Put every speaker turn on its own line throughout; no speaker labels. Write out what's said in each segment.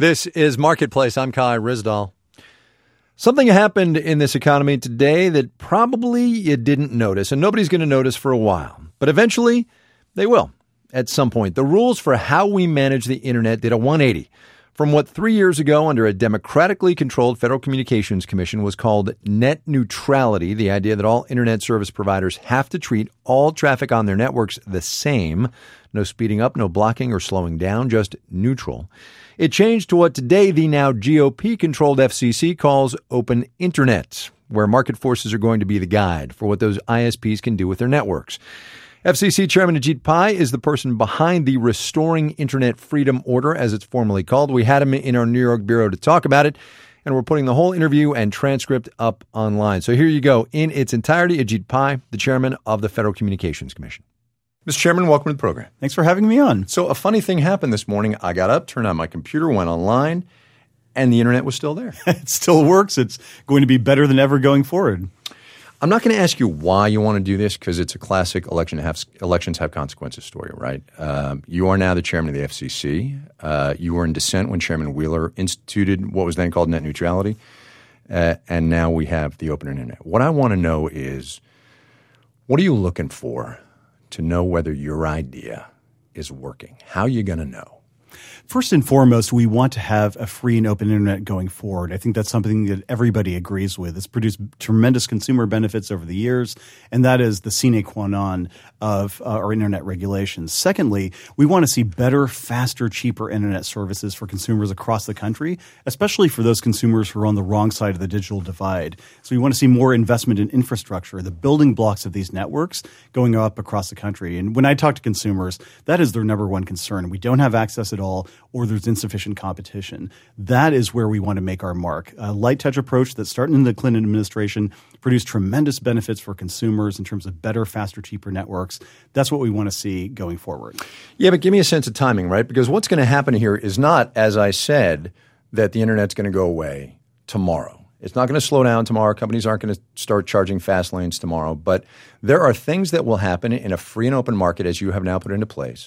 This is Marketplace. I'm Kai Ryssdal. Something happened in this economy today that probably you didn't notice, and nobody's going to notice for a while. But eventually, they will at some point. The rules for how we manage the internet did a 180 from what 3 years ago under a democratically controlled Federal Communications Commission was called net neutrality, the idea that all internet service providers have to treat all traffic on their networks the same. No speeding up, no blocking or slowing down, just neutral. It changed to what today the now GOP-controlled FCC calls open internet, where market forces are going to be the guide for what those ISPs can do with their networks. FCC Chairman Ajit Pai is the person behind the Restoring Internet Freedom Order, as it's formally called. We had him in our New York bureau to talk about it, and we're putting the whole interview and transcript up online. So here you go. In its entirety, Ajit Pai, the chairman of the Federal Communications Commission. Mr. Chairman, welcome to the program.
Thanks for having me on.
So a funny thing happened this morning. I got up, turned on my computer, went online, and the internet was still there.
It still works. It's going to be better than ever going forward.
I'm not going to ask you why you want to do this because it's a classic elections have consequences story, right? You are now the chairman of the FCC. You were in dissent when Chairman Wheeler instituted what was then called net neutrality. And now we have the open internet. What I want to know is, what are you looking for to know whether your idea is working? How are you going to know?
First and foremost, we want to have a free and open internet going forward. I think that's something that everybody agrees with. It's produced tremendous consumer benefits over the years, and that is the sine qua non of our internet regulations. Secondly, we want to see better, faster, cheaper internet services for consumers across the country, especially for those consumers who are on the wrong side of the digital divide. So we want to see more investment in infrastructure, the building blocks of these networks going up across the country. And when I talk to consumers, that is their number one concern. We don't have access at all, or there's insufficient competition. That is where we want to make our mark. A light touch approach that started in the Clinton administration produced tremendous benefits for consumers in terms of better, faster, cheaper networks. That's what we want to see going forward.
Yeah, but give me a sense of timing, right? Because what's going to happen here is not, as I said, that the internet's going to go away tomorrow. It's not going to slow down tomorrow. Companies aren't going to start charging fast lanes tomorrow. But there are things that will happen in a free and open market, as you have now put into place.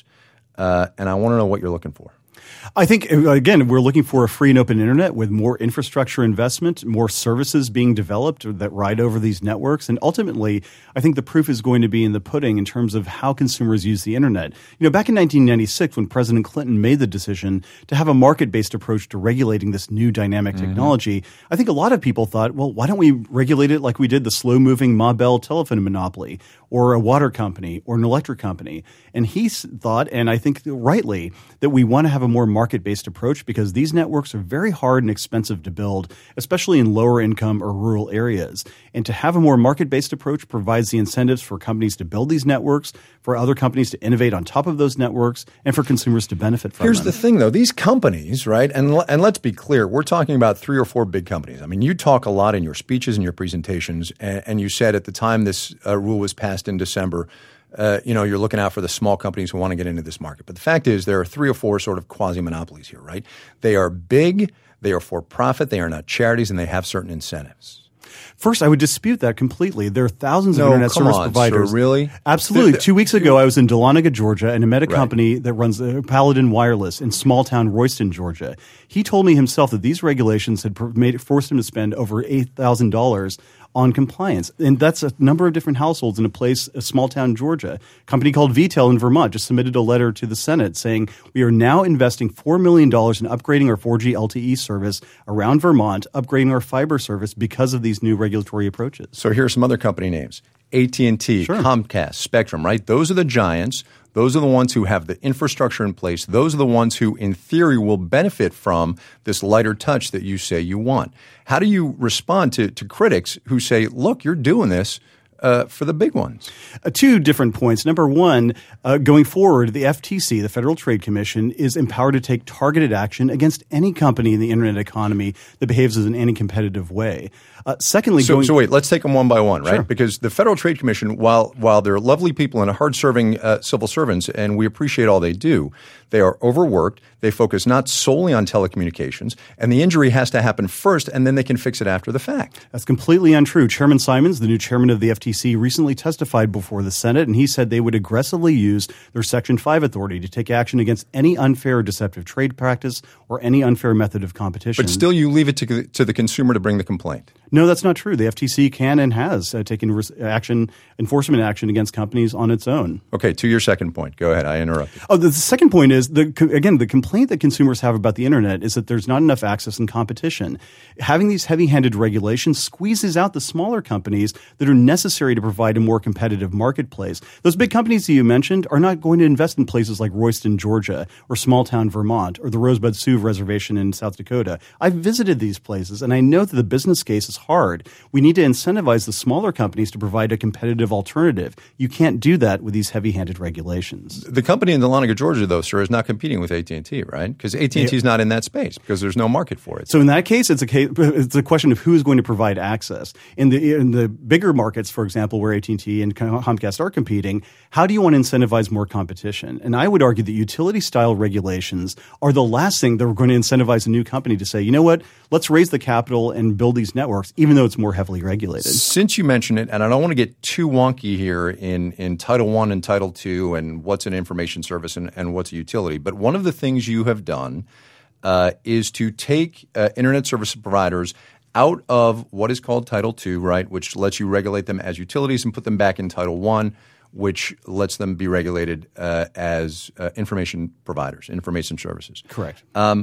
And I want to know what you're looking for.
I think, again, we're looking for a free and open internet with more infrastructure investment, more services being developed that ride over these networks. And ultimately, I think the proof is going to be in the pudding in terms of how consumers use the internet. You know, back in 1996, when President Clinton made the decision to have a market-based approach to regulating this new dynamic technology, I think a lot of people thought, well, why don't we regulate it like we did the slow-moving Ma Bell telephone monopoly or a water company or an electric company? And he thought, and I think rightly, that we want to have a more market-based approach because these networks are very hard and expensive to build, especially in lower income or rural areas. And to have a more market-based approach provides the incentives for companies to build these networks, for other companies to innovate on top of those networks, and for consumers to benefit from them.
Here's the thing, though. These companies, right, and let's be clear, we're talking about 3 or 4 big companies. I mean, you talk a lot in your speeches and your presentations, and you said at the time this rule was passed in December, you're looking out for the small companies who want to get into this market. But the fact is there are 3 or 4 sort of quasi-monopolies here, right? They are big, they are for-profit, they are not charities, and they have certain incentives.
First, I would dispute that completely. There are thousands of internet service providers.
Sir, really?
Absolutely. 2 weeks ago, I was in Dahlonega, Georgia, and I met a company that runs Paladin Wireless in small-town Royston, Georgia. He told me himself that these regulations had forced him to spend over $8,000 on compliance. And that's a number of different households in a small town, Georgia. A company called VTEL in Vermont just submitted a letter to the Senate saying, we are now investing $4 million in upgrading our 4G LTE service around Vermont, upgrading our fiber service because of these new regulatory approaches.
So here are some other company names. AT&T,
Sure.
Comcast, Spectrum, right? Those are the giants. Those are the ones who have the infrastructure in place. Those are the ones who, in theory, will benefit from this lighter touch that you say you want. How do you respond to critics who say, look, you're doing this for the big ones?
2 different points. Number one, going forward, the FTC, the Federal Trade Commission, is empowered to take targeted action against any company in the internet economy that behaves in an anti-competitive way. Secondly,
so wait, let's take them one by one, right?
Sure.
Because the Federal Trade Commission, while they're lovely people and hard-serving civil servants, and we appreciate all they do, they are overworked. They focus not solely on telecommunications, and the injury has to happen first, and then they can fix it after the fact.
That's completely untrue. Chairman Simons, the new chairman of the FTC, FTC recently testified before the Senate, and he said they would aggressively use their Section 5 authority to take action against any unfair or deceptive trade practice or any unfair method of competition.
But still you leave it to the consumer to bring the complaint.
No, that's not true. The FTC can and has taken enforcement action against companies on its own.
Okay, to your second point. Go ahead. I interrupted.
Oh, the second point is, the complaint that consumers have about the Internet is that there's not enough access and competition. Having these heavy-handed regulations squeezes out the smaller companies that are necessary to provide a more competitive marketplace. Those big companies that you mentioned are not going to invest in places like Royston, Georgia, or small-town Vermont, or the Rosebud Sioux Reservation in South Dakota. I've visited these places, and I know that the business case is hard. We need to incentivize the smaller companies to provide a competitive alternative. You can't do that with these heavy-handed regulations.
The company in Dahlonega, Georgia, though, sir, is not competing with AT&T, right? Because AT&T is not in that space because there's no market for it.
So in that case, it's a question of who is going to provide access. In the bigger markets, for example, where AT&T and Comcast are competing, how do you want to incentivize more competition? And I would argue that utility-style regulations are the last thing that we're going to incentivize a new company to say, you know what, let's raise the capital and build these networks, even though it's more heavily regulated.
Since you mentioned it, and I don't want to get too wonky here in Title I and Title II and what's an information service and what's a utility, but one of the things you have done is to take internet service providers out of what is called Title II, right, which lets you regulate them as utilities, and put them back in Title I, which lets them be regulated as information providers, information services.
Correct.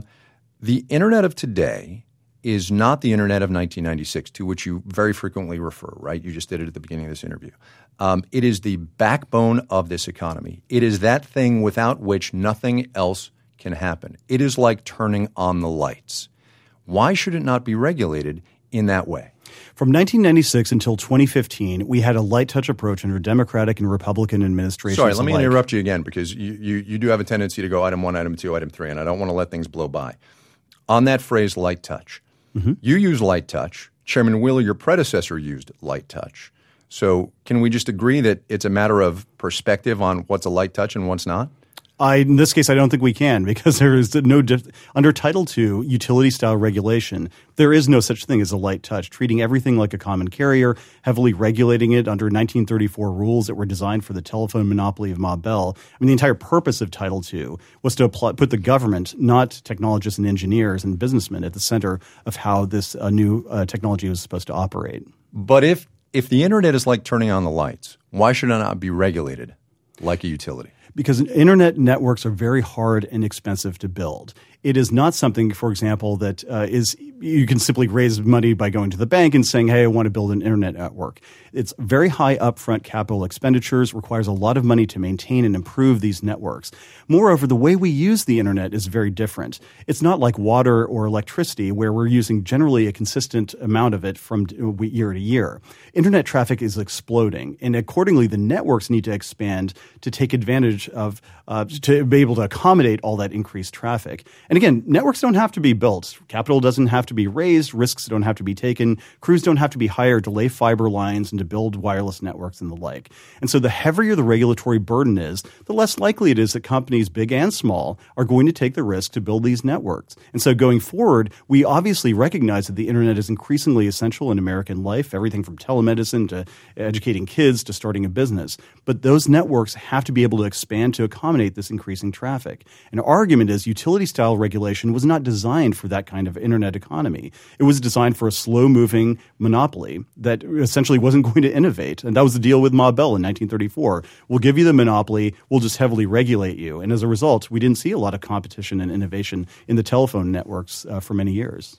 The Internet of today is not the Internet of 1996, to which you very frequently refer, right? You just did it at the beginning of this interview. It is the backbone of this economy. It is that thing without which nothing else can happen. It is like turning on the lights. Why should it not be regulated in that way?
From 1996 until 2015, we had a light touch approach under Democratic and Republican administrations.
Sorry, let me interrupt you again because you do have a tendency to go item 1, item 2, item 3, and I don't want to let things blow by. On that phrase, light touch, you use light touch. Chairman Wheeler, your predecessor, used light touch. So can we just agree that it's a matter of perspective on what's a light touch and what's not?
In this case, I don't think we can because there is no under Title II utility-style regulation, there is no such thing as a light touch, treating everything like a common carrier, heavily regulating it under 1934 rules that were designed for the telephone monopoly of Ma Bell. I mean, the entire purpose of Title II was to put the government, not technologists and engineers and businessmen, at the center of how this new technology was supposed to operate.
But if the Internet is like turning on the lights, why should it not be regulated like a utility?
Because internet networks are very hard and expensive to build. It is not something, for example, that you can simply raise money by going to the bank and saying, hey, I want to build an internet network. It's very high upfront capital expenditures, requires a lot of money to maintain and improve these networks. Moreover, the way we use the internet is very different. It's not like water or electricity where we're using generally a consistent amount of it from year to year. Internet traffic is exploding, and accordingly, the networks need to expand to take advantage of, to be able to accommodate all that increased traffic. And again, networks don't have to be built. Capital doesn't have to be raised. Risks don't have to be taken. Crews don't have to be hired to lay fiber lines and to build wireless networks and the like. And so the heavier the regulatory burden is, the less likely it is that companies, big and small, are going to take the risk to build these networks. And so going forward, we obviously recognize that the internet is increasingly essential in American life, everything from telemedicine to educating kids to starting a business. But those networks have to be able to expand to accommodate this increasing traffic. And our argument is utility-style regulation was not designed for that kind of internet economy. It was designed for a slow-moving monopoly that essentially wasn't going to innovate. And that was the deal with Ma Bell in 1934. We'll give you the monopoly. We'll just heavily regulate you. And as a result, we didn't see a lot of competition and innovation in the telephone networks for many years.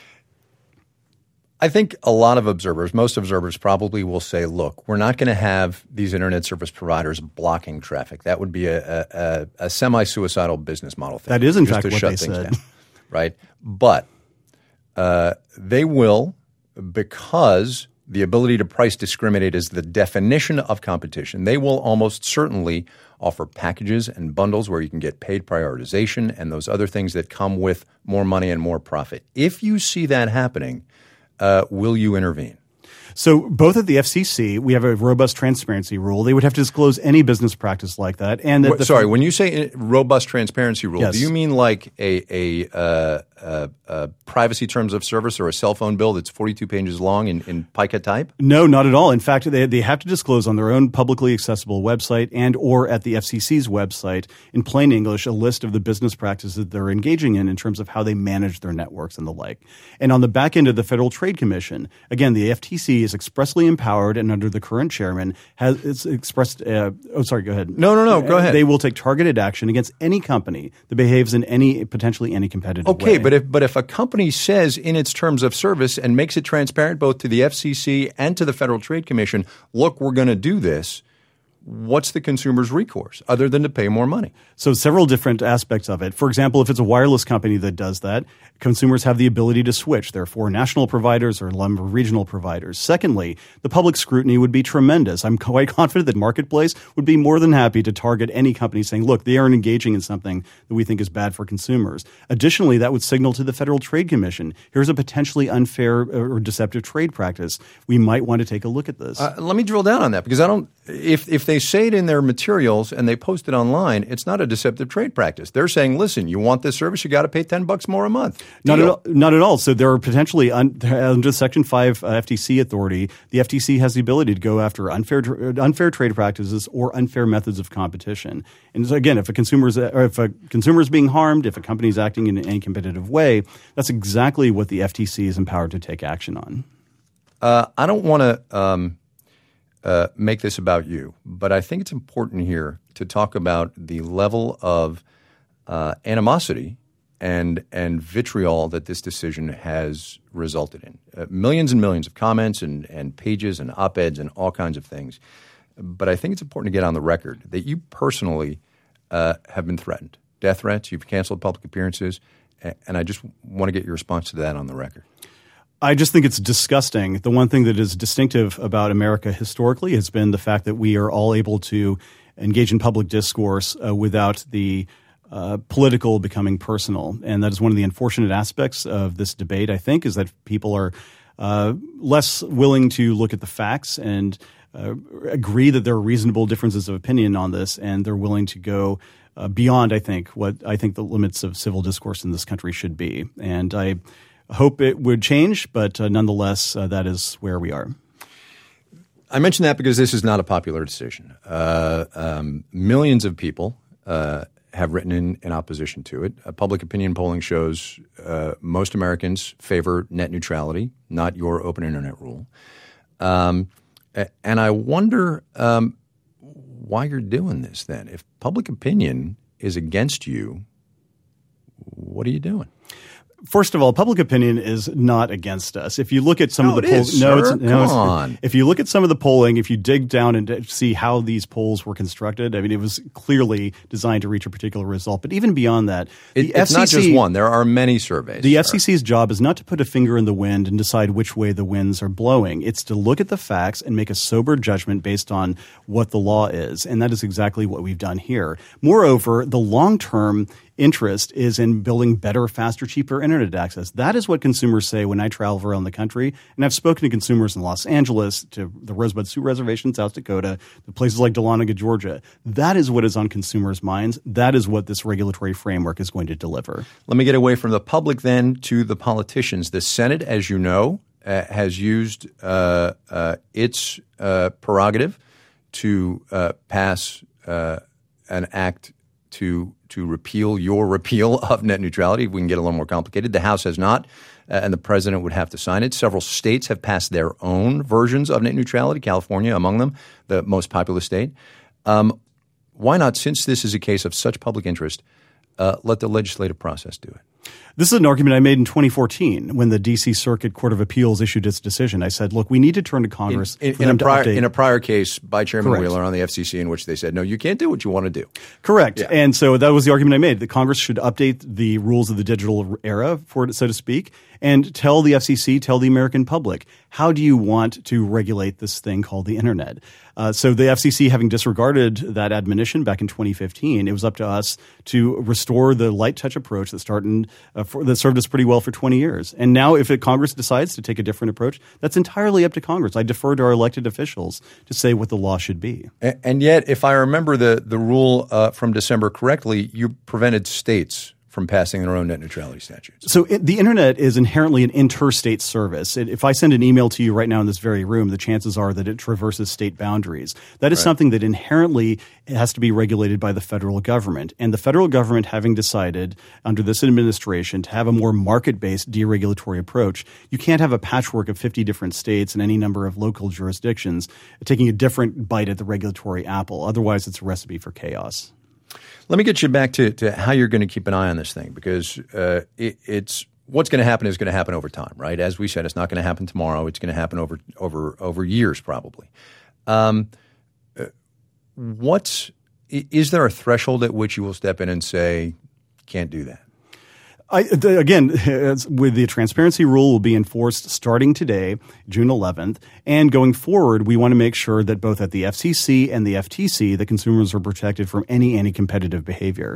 I think a lot of observers, most observers probably will say, look, we're not going to have these internet service providers blocking traffic. That would be a semi-suicidal business model thing.
That is, in fact, what they said.
Down, right? But they will, because the ability to price discriminate is the definition of competition, they will almost certainly offer packages and bundles where you can get paid prioritization and those other things that come with more money and more profit. If you see that happening, will you intervene?
So both at the FCC, we have a robust transparency rule. They would have to disclose any business practice like that. And
sorry, when you say robust transparency rule,
yes.
Do you mean like a privacy terms of service or a cell phone bill that's 42 pages long in pica type?
No, not at all. In fact, they have to disclose on their own publicly accessible website and or at the FCC's website in plain English a list of the business practices that they're engaging in terms of how they manage their networks and the like. And on the back end of the Federal Trade Commission, again, the FTC is expressly empowered and under the current chairman it's expressed sorry, go ahead.
No, go ahead.
They will take targeted action against any company that behaves in potentially any competitive way.
Okay, but if a company says in its terms of service and makes it transparent both to the FCC and to the Federal Trade Commission, look, we're going to do this, what's the consumer's recourse other than to pay more money?
So several different aspects of it. For example, if it's a wireless company that does that, consumers have the ability to switch. There are 4 national providers or a number of regional providers. Secondly, the public scrutiny would be tremendous. I'm quite confident that Marketplace would be more than happy to target any company saying, look, they aren't engaging in something that we think is bad for consumers. Additionally, that would signal to the Federal Trade Commission, here's a potentially unfair or deceptive trade practice. We might want to take a look at this.
Let me drill down on that because if they say it in their materials and they post it online, it's not a deceptive trade practice. They're saying, listen, you want this service, you got to pay $10 more a month.
Not at all. So there are potentially under Section 5 FTC authority, the FTC has the ability to go after unfair trade practices or unfair methods of competition. And so again, if a consumer is being harmed, if a company is acting in any competitive way, that's exactly what the FTC is empowered to take action on.
I don't want to make this about you, but I think it's important here to talk about the level of animosity and vitriol that this decision has resulted in. Millions and millions of comments and pages and op-eds and all kinds of things. But I think it's important to get on the record that you personally have been threatened. Death threats, you've canceled public appearances, and I just want to get your response to that on the record.
I just think it's disgusting. The one thing that is distinctive about America historically has been the fact that we are all able to engage in public discourse without the political becoming personal. And that is one of the unfortunate aspects of this debate, I think, is that people are less willing to look at the facts and agree that there are reasonable differences of opinion on this, and they're willing to go beyond, I think, what I think the limits of civil discourse in this country should be. And I hope it would change, but nonetheless, that is where we are.
I mention that because this is not a popular decision. Millions of people have written in opposition to it. Public opinion polling shows most Americans favor net neutrality, not your open internet rule. And I wonder why you're doing this then. If public opinion is against you, what are you doing?
First of all, public opinion is not against us. If you look at some of the polls,
come on.
If you look at some of the polling, if you dig down and see how these polls were constructed, I mean, it was clearly designed to reach a particular result. But even beyond that,
it's not just one. There are many surveys.
The FCC's job is not to put a finger in the wind and decide which way the winds are blowing. It's to look at the facts and make a sober judgment based on what the law is, and that is exactly what we've done here. Moreover, the long-term interest is in building better, faster, cheaper internet access. That is what consumers say when I travel around the country. And I've spoken to consumers in Los Angeles, to the Rosebud Sioux Reservation, South Dakota, to places like Dahlonega, Georgia. That is what is on consumers' minds. That is what this regulatory framework is going to deliver.
Let me get away from the public then to the politicians. The Senate, as you know, has used its prerogative to pass an act to repeal your repeal of net neutrality. We can get a little more complicated. The House has not, and the president would have to sign it. Several states have passed their own versions of net neutrality, California among them, the most populous state. Why not, since this is a case of such public interest, let the legislative process do it?
This is an argument I made in 2014 when the D.C. Circuit Court of Appeals issued its decision. I said, look, we need to turn to Congress
in a prior case by Chairman
Correct.
Wheeler on the FCC in which they said, no, you can't do what you want to do.
Correct.
Yeah.
And so that was the argument I made, that Congress should update the rules of the digital era, so to speak, and tell the FCC, tell the American public, how do you want to regulate this thing called the Internet? So the FCC, having disregarded that admonition back in 2015, it was up to us to restore the light touch approach that started that served us pretty well for 20 years. And now if Congress decides to take a different approach, that's entirely up to Congress. I defer to our elected officials to say what the law should be.
And yet, if I remember the rule from December correctly, you prevented states from passing their own net neutrality statutes.
So the internet is inherently an interstate service. If I send an email to you right now in this very room, the chances are that it traverses state boundaries. That is something that inherently has to be regulated by the federal government. And the federal government, having decided under this administration to have a more market-based deregulatory approach, you can't have a patchwork of 50 different states and any number of local jurisdictions taking a different bite at the regulatory apple. Otherwise, it's a recipe for chaos.
Let me get you back to how you're going to keep an eye on this thing, because it's what's going to happen is going to happen over time, right? As we said, it's not going to happen tomorrow. It's going to happen over years probably. Is there a threshold at which you will step in and say, can't do that?
Again, with the transparency rule will be enforced starting today, June 11th, and going forward, we want to make sure that both at the FCC and the FTC, the consumers are protected from any anti-competitive behavior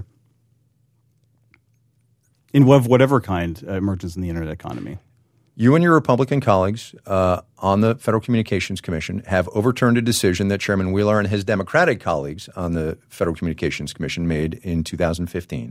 in whatever kind emerges in the internet economy.
You and your Republican colleagues on the Federal Communications Commission have overturned a decision that Chairman Wheeler and his Democratic colleagues on the Federal Communications Commission made in 2015.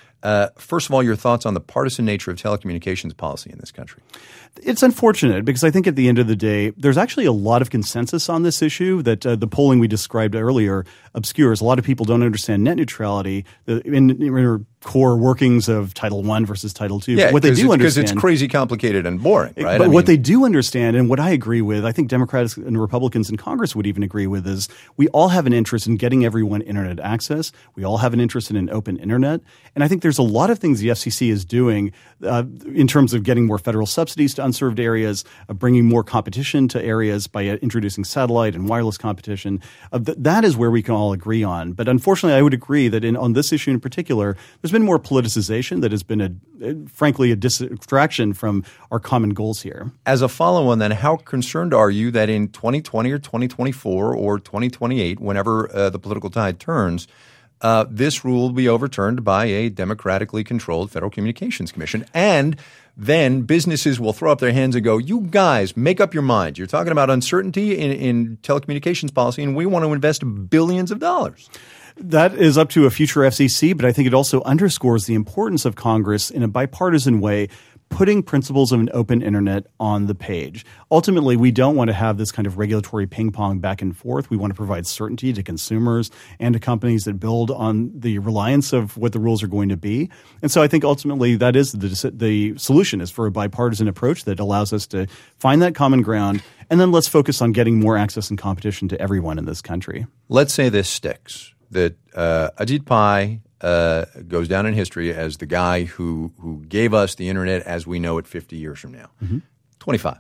First of all, your thoughts on the partisan nature of telecommunications policy in this country.
It's unfortunate because I think at the end of the day, there's actually a lot of consensus on this issue that the polling we described earlier obscures. A lot of people don't understand net neutrality, the inner core workings of Title I versus Title II.
Yeah,
what they do understand,
because it's crazy complicated and boring, right?
But what they do understand, and what I agree with, I think Democrats and Republicans in Congress would even agree with, is we all have an interest in getting everyone internet access. We all have an interest in an open internet. And I think there's a lot of things the FCC is doing in terms of getting more federal subsidies to unserved areas, bringing more competition to areas by introducing satellite and wireless competition. That is where we can all agree on. But unfortunately, I would agree that on this issue in particular, there's been more politicization that has been, frankly, a distraction from our common goals here.
As a follow-on then, how concerned are you that in 2020 or 2024 or 2028, whenever the political tide turns, this rule will be overturned by a democratically controlled Federal Communications Commission, and then businesses will throw up their hands and go, you guys, make up your mind. You're talking about uncertainty in telecommunications policy, and we want to invest billions of dollars.
That is up to a future FCC, but I think it also underscores the importance of Congress in a bipartisan way putting principles of an open internet on the page. Ultimately, we don't want to have this kind of regulatory ping pong back and forth. We want to provide certainty to consumers and to companies that build on the reliance of what the rules are going to be. And so I think ultimately that is the solution, is for a bipartisan approach that allows us to find that common ground. And then let's focus on getting more access and competition to everyone in this country.
Let's say this sticks, that Ajit Pai goes down in history as the guy who gave us the internet as we know it 50 years from now. 25.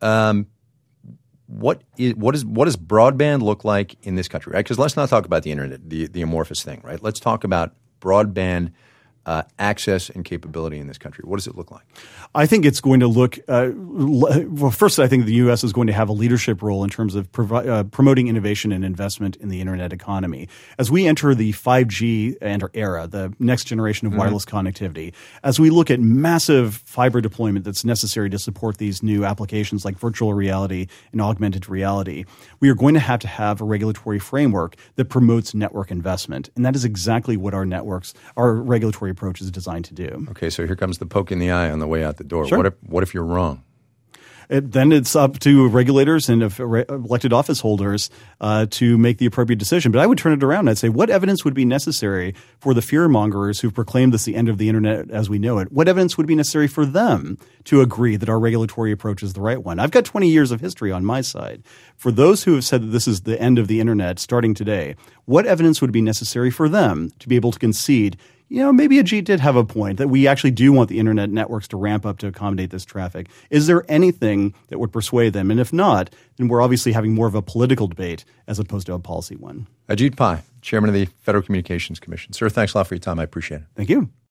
What does broadband look like in this country? Right? Because let's not talk about the internet, the amorphous thing, right? Let's talk about broadband access and capability in this country. What does it look like?
I think it's going to look well, first, I think the U.S. is going to have a leadership role in terms of promoting innovation and investment in the internet economy. As we enter the 5G era, the next generation of wireless connectivity, as we look at massive fiber deployment that's necessary to support these new applications like virtual reality and augmented reality, we are going to have a regulatory framework that promotes network investment. And that is exactly what our regulatory approach is designed to do.
Okay, so here comes the poke in the eye on the way out the door.
Sure.
What if you're wrong?
Then it's up to regulators and elected office holders to make the appropriate decision. But I would turn it around. I'd say, what evidence would be necessary for the fear-mongers who've proclaimed this the end of the internet as we know it? What evidence would be necessary for them to agree that our regulatory approach is the right one? I've got 20 years of history on my side. For those who have said that this is the end of the internet starting today, what evidence would be necessary for them to be able to concede, maybe Ajit did have a point, that we actually do want the internet networks to ramp up to accommodate this traffic? Is there anything that would persuade them? And if not, then we're obviously having more of a political debate as opposed to a policy one.
Ajit Pai, Chairman of the Federal Communications Commission. Sir, thanks a lot for your time. I appreciate it.
Thank you.